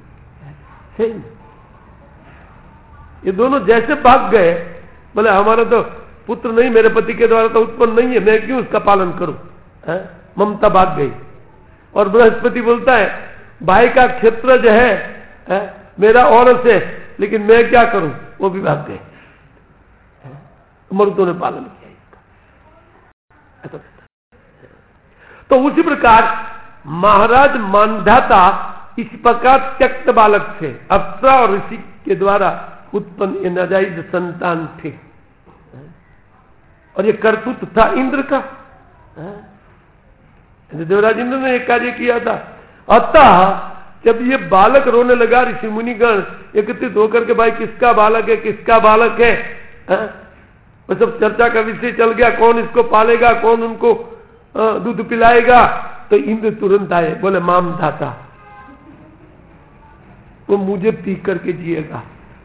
ये दोनों जैसे भाग गए, बोले हमारा तो पुत्र नहीं, मेरे पति के द्वारा तो उत्पन्न नहीं है, मैं क्यों उसका पालन करूं? है? ममता भाग गई। और बृहस्पति बोलता है भाई का क्षेत्र जो है, है मेरा औरत है, लेकिन मैं क्या करूं? वो भी भाग गए, मरुतों ने पालन किया इसका। तो उसी प्रकार महाराज मानधाता इस प्रकार त्यक्त बालक थे, अप्सरा और ऋषि के द्वारा उत्पन्न ये नाजायज संतान थे। और ये कर्तुत्व था इंद्र का। देवराज इंद्र ने एक कार्य किया था। अतः जब ये बालक रोने लगा, ऋषि मुनिगण एकत्रित होकर के भाई किसका बालक है, किसका बालक है, वो सब चर्चा का विषय चल गया, कौन इसको पालेगा, कौन उनको दूध पिलाएगा। तो इंद्र तुरंत आए, बोले माम धाता, वो मुझे पी करके जिएगा,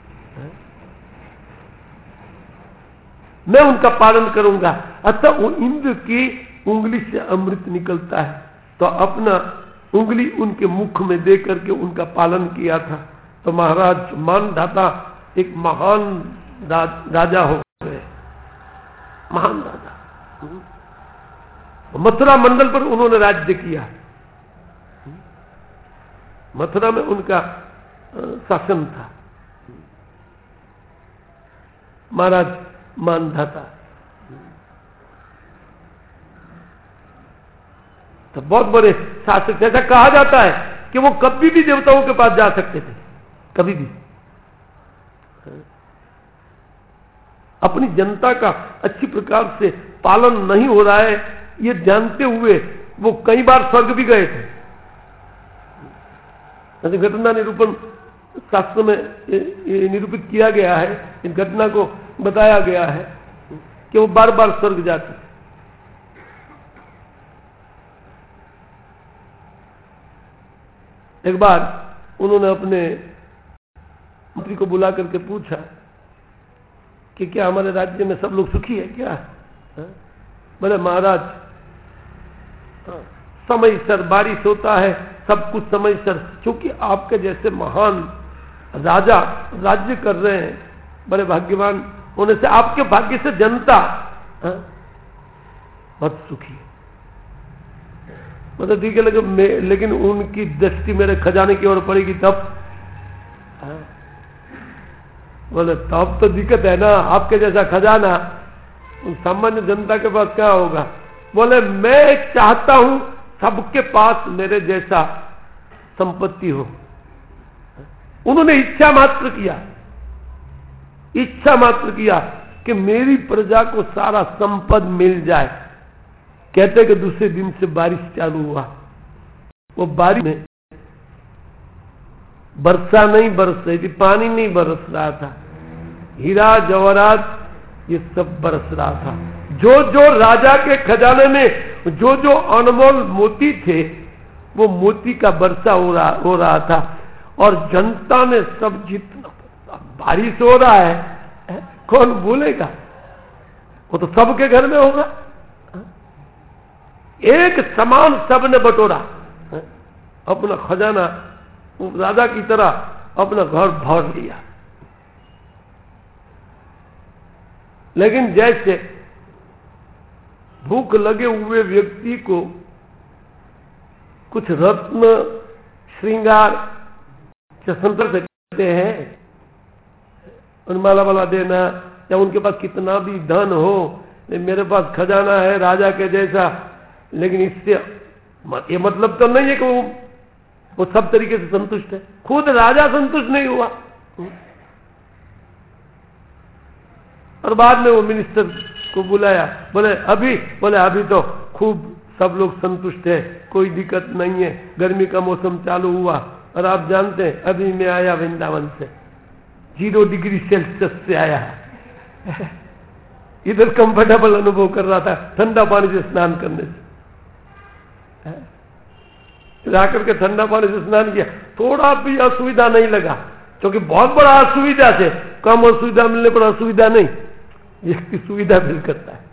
मैं उनका पालन करूंगा। अतः वो इंद्र की उंगली से अमृत निकलता है, तो अपना उंगली उनके मुख में दे करके उनका पालन किया था। तो महाराज मानधाता एक महान राज, राजा हो गए, महान राजा। मथुरा मंडल पर उन्होंने राज्य किया, मथुरा में उनका शासन था महाराज मानधाता। तो बहुत बड़े शासक, ऐसा कहा जाता है कि वो कभी भी देवताओं के पास जा सकते थे, कभी भी। अपनी जनता का अच्छी प्रकार से पालन नहीं हो रहा है ये जानते हुए वो कई बार स्वर्ग भी गए थे। घटना निरूपण शास्त्र में ये निरूपित किया गया है, इस घटना को बताया गया है कि वो बार बार स्वर्ग जाते थे। एक बार उन्होंने अपने मंत्री को बुला करके पूछा कि क्या हमारे राज्य में सब लोग सुखी है क्या? बोले महाराज समय सर बारिश होता है, सब कुछ समय सर, क्योंकि आपके जैसे महान राजा राज्य कर रहे हैं, बड़े भाग्यवान होने से आपके भाग्य से जनता बहुत सुखी है। मतलब ठीक है, लेकिन लेकिन उनकी दृष्टि मेरे खजाने की ओर पड़ेगी तब। बोले तब तो दिक्कत है ना, आपके जैसा खजाना उन सामान्य जनता के पास क्या होगा। बोले मैं चाहता हूं सबके पास मेरे जैसा संपत्ति हो। उन्होंने इच्छा मात्र किया, इच्छा मात्र किया कि मेरी प्रजा को सारा संपद मिल जाए। कहते कि दूसरे दिन से बारिश चालू हुआ, वो बारिश में वर्षा नहीं बरस रही थी, पानी नहीं बरस रहा था, हीरा जवाहरात ये सब बरस रहा था। जो जो राजा के खजाने में जो जो अनमोल मोती थे वो मोती का वर्षा हो रहा हो रहा था। और जनता ने सब जितना बारिश हो रहा है, है कौन बोलेगा, वो तो सबके घर में होगा। एक समान सबने बटोरा अपना खजाना, राजा की तरह अपना घर भर लिया। लेकिन जैसे भूख लगे हुए व्यक्ति को कुछ रत्न श्रृंगार से संतोष करते हैं, उन्माला वाला देना, या उनके पास कितना भी धन हो, मेरे पास खजाना है राजा के जैसा, लेकिन इससे ये मतलब तो नहीं है कि वो वो सब तरीके से संतुष्ट है। खुद राजा संतुष्ट नहीं हुआ और बाद में वो मिनिस्टर को बुलाया, बोले अभी बोले अभी तो खूब सब लोग संतुष्ट है, कोई दिक्कत नहीं है, गर्मी का मौसम चालू हुआ और आप जानते हैं अभी मैं आया वृंदावन से, जीरो डिग्री सेल्सियस से आया है। इधर कंफर्टेबल अनुभव कर रहा था ठंडा पानी से स्नान करने से। जाकर के ठंडा पानी से स्नान किया, थोड़ा भी असुविधा नहीं लगा, क्योंकि बहुत बड़ा असुविधा से कम असुविधा मिलने पर असुविधा नहीं, इसकी सुविधा मिल करता है।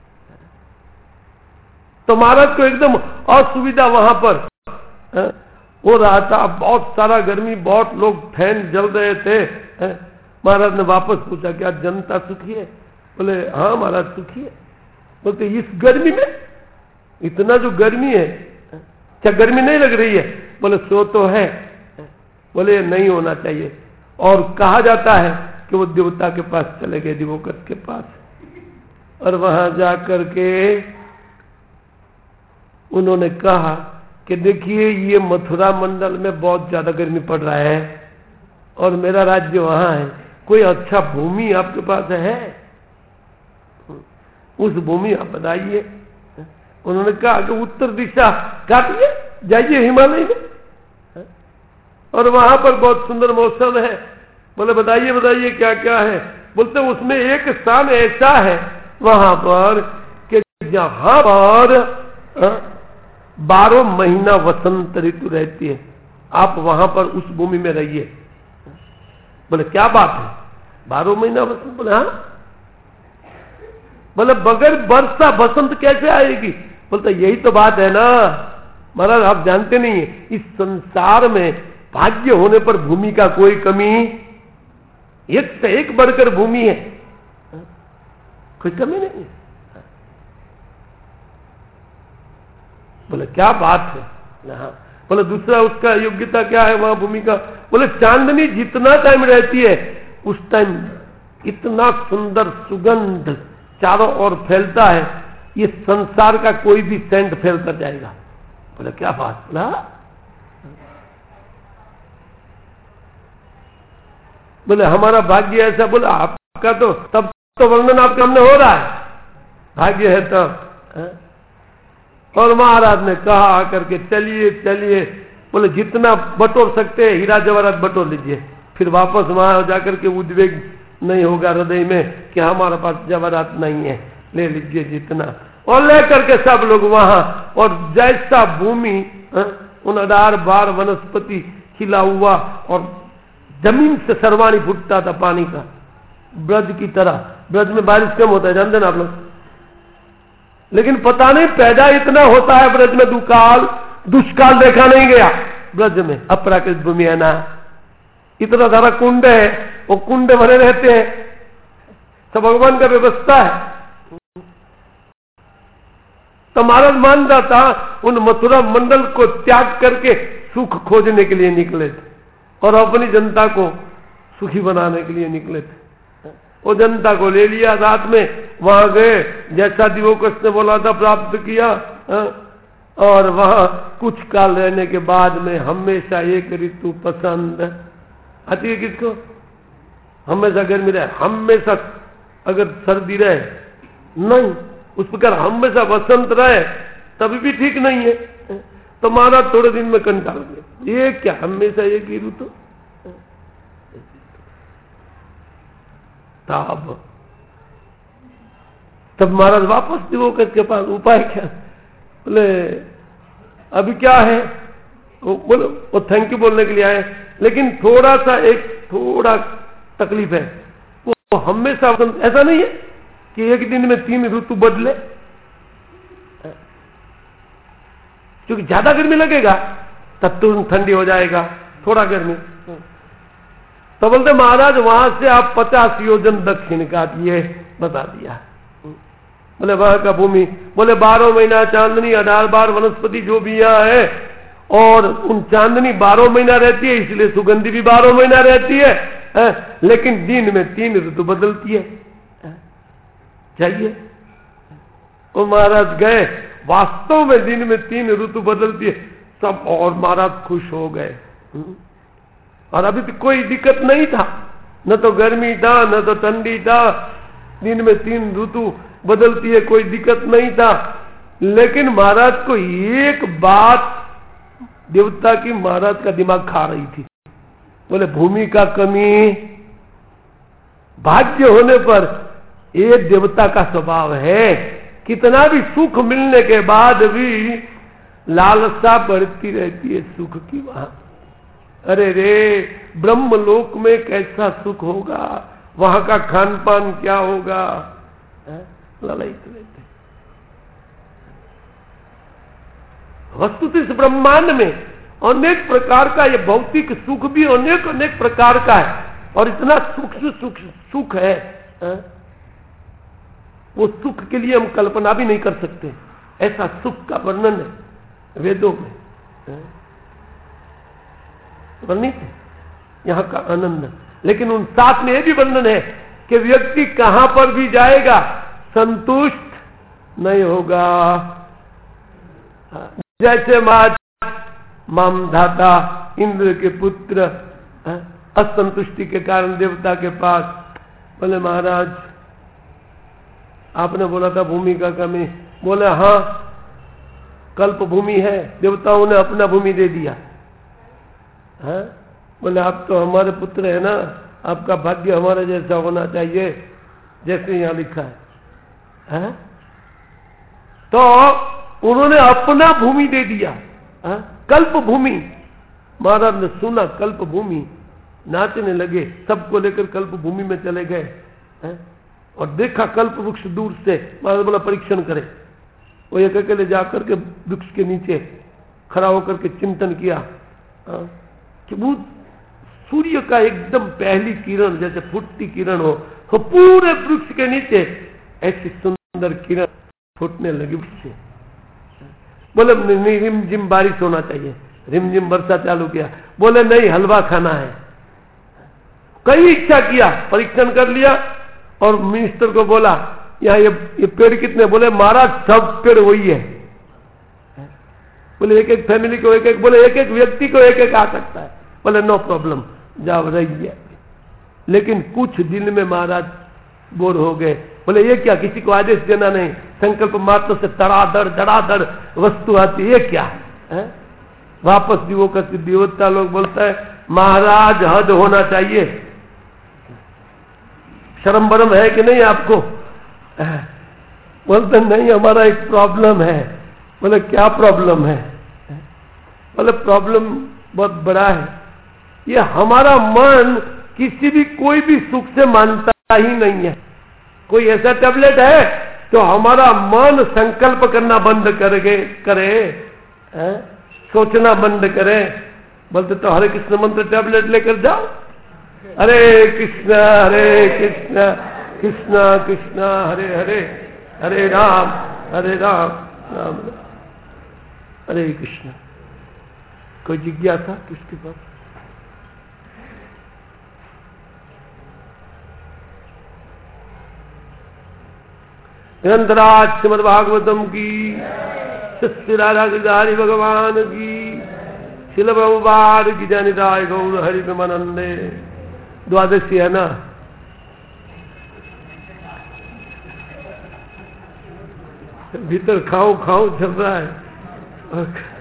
तो महाराज को एकदम असुविधा वहां पर हो रहा था, बहुत सारा गर्मी, बहुत लोग फैन जल रहे थे। महाराज ने वापस पूछा क्या जनता सुखी है? बोले हाँ महाराज सुखी है। बोलते इस गर्मी में, इतना जो गर्मी है, क्या गर्मी नहीं लग रही है? बोले सो तो है। बोले नहीं होना चाहिए। और कहा जाता है कि वो देवता के पास चले गए, दिवोकर के पास, और वहां जाकर के उन्होंने कहा कि देखिए ये मथुरा मंडल में बहुत ज्यादा गर्मी पड़ रहा है और मेरा राज्य वहां है, कोई अच्छा भूमि आपके पास है? उस भूमि आप बताइए। उन्होंने कहा कि उत्तर दिशा काटिए, जाइए हिमालय में, और वहां पर बहुत सुंदर मौसम है। बोले बताइए बताइए क्या क्या है? बोलते उसमें एक स्थान ऐसा है वहां पर कि जहां पर बारह महीना वसंत ऋतु रहती है, आप वहां पर उस भूमि में रहिए। बोले क्या बात है, बारह महीना वसंत? बोले हाँ। बोले बगैर वर्षा बसंत कैसे आएगी? बोलते यही तो बात है ना महाराज, आप जानते नहीं है इस संसार में भाग्य होने पर भूमि का कोई कमी, एक से एक बढ़कर भूमि है, कोई कमी नहीं है। बोले क्या बात है? हाँ। बोले दूसरा उसका योग्यता क्या है वहां भूमि का? बोले चांदनी जितना टाइम रहती है उस टाइम इतना सुंदर सुगंध चारों ओर फैलता है, ये संसार का कोई भी सेंट फैल कर जाएगा। बोले क्या बात? बोला बोले हमारा भाग्य ऐसा। बोला आपका तो तब तो वर्णन आपके सामने हो रहा है, भाग्य है तब। और महाराज ने कहा आकर के चलिए चलिए, बोले जितना बटोर सकते हैं हीरा जवाहरात बटोर लीजिए, फिर वापस वहां जाकर के उद्वेग नहीं होगा हृदय में कि हमारे पास जवाहरात नहीं है, ले लीजिए जितना। और लेकर के सब लोग वहां, और जैसा भूमि उन अडार बार वनस्पति खिला हुआ और जमीन से सर्वाणी फूटता था पानी का, ब्रज की तरह। ब्रज में बारिश कम होता है जानते ना आप लोग, लेकिन पता नहीं पैदा इतना होता है ब्रज में, दुकाल दुष्काल देखा नहीं गया ब्रज में। अपराकृत भूमि है ना, इतना सारा कुंड है, वो कुंड भरे रहते हैं, तो भगवान का व्यवस्था है। तो महाराज मान जाता उन मथुरा मंडल को त्याग करके सुख खोजने के लिए निकले थे और अपनी जनता को सुखी बनाने के लिए निकले थे। वो जनता को ले लिया साथ में, वहां गए, जैसा दिवोकस ने बोला था प्राप्त किया, और वहां कुछ काल रहने के बाद में हमेशा एक ऋतु पसंद आती है। किसको? हमेशा गर्मी रहे, हमेशा अगर सर्दी रहे नहीं, उस प्रकार हमेशा वसंत रहे तभी भी ठीक नहीं है। तो महाराज थोड़े दिन में कंटाल गए, ये क्या हमेशा एक ही ऋतु? तब तब महाराज वापस दिवोकर के पास, उपाय क्या? बोले अभी क्या है? वो बोले वो थैंक यू बोलने के लिए आए, लेकिन थोड़ा सा एक थोड़ा तकलीफ है, वो हमेशा ऐसा नहीं है कि एक दिन में तीन ऋतु बदले, क्योंकि ज्यादा गर्मी लगेगा तब तो ठंडी हो जाएगा, थोड़ा गर्मी। तो बोलते महाराज वहां से आप पचास योजन दक्षिण का दिए, बता दिया। बोले वहां का भूमि, बोले बारह महीना चांदनी, अठारह बार वनस्पति जो भी यहाँ है, और उन चांदनी बारह महीना रहती है इसलिए सुगंधी भी बारह महीना रहती है, है? लेकिन दिन में तीन ऋतु बदलती है। चाहिए वो महाराज गए, वास्तव में दिन में तीन ऋतु बदलती है सब, और महाराज खुश हो गए। और अभी तो कोई दिक्कत नहीं था, न तो गर्मी था न तो ठंडी था, दिन में तीन ऋतु बदलती है, कोई दिक्कत नहीं था। लेकिन महाराज को एक बात देवता की महाराज का दिमाग खा रही थी। बोले भूमि का कमी, भाग्य होने पर ये देवता का स्वभाव है, कितना भी सुख मिलने के बाद भी लालसा बढ़ती रहती है सुख की। वहां अरे रे ब्रह्मलोक में कैसा सुख होगा, वहां का खान पान क्या होगा, ललित रहते। वस्तुतः इस ब्रह्मांड में अनेक प्रकार का ये भौतिक सुख भी अनेक अनेक प्रकार का है, और इतना सूक्ष्म सुख सुख है, है? वो सुख के लिए हम कल्पना भी नहीं कर सकते, ऐसा सुख का वर्णन है वेदों में, वर्णित है यहाँ का आनंद। लेकिन उन साथ में यह भी वर्णन है कि व्यक्ति कहां पर भी जाएगा संतुष्ट नहीं होगा। जैसे महाराज माम धाता, इंद्र के पुत्र, असंतुष्टि के कारण देवता के पास। बोले महाराज आपने बोला था भूमि का कमी। बोले हाँ कल्प भूमि है, देवताओं ने अपना भूमि दे दिया है। बोले आप तो हमारे पुत्र है ना, आपका भाग्य हमारे जैसा होना चाहिए जैसे यहाँ लिखा है, है? तो उन्होंने अपना भूमि दे दिया, है? कल्प भूमि। महाराज ने सुना कल्प भूमि, नाचने लगे, सबको लेकर कल्प भूमि में चले गए, है? और देखा कल्प वृक्ष दूर से। महाराज बोला परीक्षण करे। वो एक अकेले जाकर के वृक्ष के नीचे खड़ा होकर के चिंतन किया, है? कि वो सूर्य का एकदम पहली किरण जैसे फूटती किरण हो, तो पूरे वृक्ष के नीचे ऐसी सुंदर किरण फूटने लगी उससे। बोले नहीं रिमझिम बारिश होना चाहिए, रिमझिम वर्षा चालू किया। बोले नहीं हलवा खाना है। कई इच्छा किया, परीक्षण कर लिया और मिनिस्टर को बोला यहाँ ये, ये पेड़ कितने? बोले महाराज सब पेड़ वही है। बोले एक एक फैमिली को एक एक, बोले एक एक व्यक्ति को एक एक आ सकता है। बोले नो प्रॉब्लम जाओ रहिए। लेकिन कुछ दिन में महाराज बोर हो गए। बोले ये क्या, किसी को आदेश देना नहीं, संकल्प मात्र से तड़ादड़ धड़ाधड़ वस्तु आती है, ये क्या है? वापस दिवो का देवता लोग बोलता है महाराज हद होना चाहिए, शर्म बरम है कि नहीं आपको? बोलते नहीं हमारा एक प्रॉब्लम है। बोले क्या प्रॉब्लम है? बोले प्रॉब्लम बहुत बड़ा है, ये हमारा मन किसी भी कोई भी सुख से मानता ही नहीं है। कोई ऐसा टैबलेट है तो हमारा मन संकल्प करना बंद कर गे करे, है? सोचना बंद करे। बोलते तो हरे कृष्ण मंत्र टैबलेट लेकर जाओ, हरे कृष्ण हरे कृष्ण कृष्ण कृष्ण हरे हरे, हरे राम हरे राम राम हरे कृष्ण। कोई जिज्ञासा किसके पास? ग्रंथराज श्रीमद् भागवतम की, श्री राधा गिरधारी भगवान की, शिल प्रभुपाद की जय। निताय गौर हरि प्रेमानंदे। द्वादशी है ना, भीतर खाओ खाओ चल रहा है।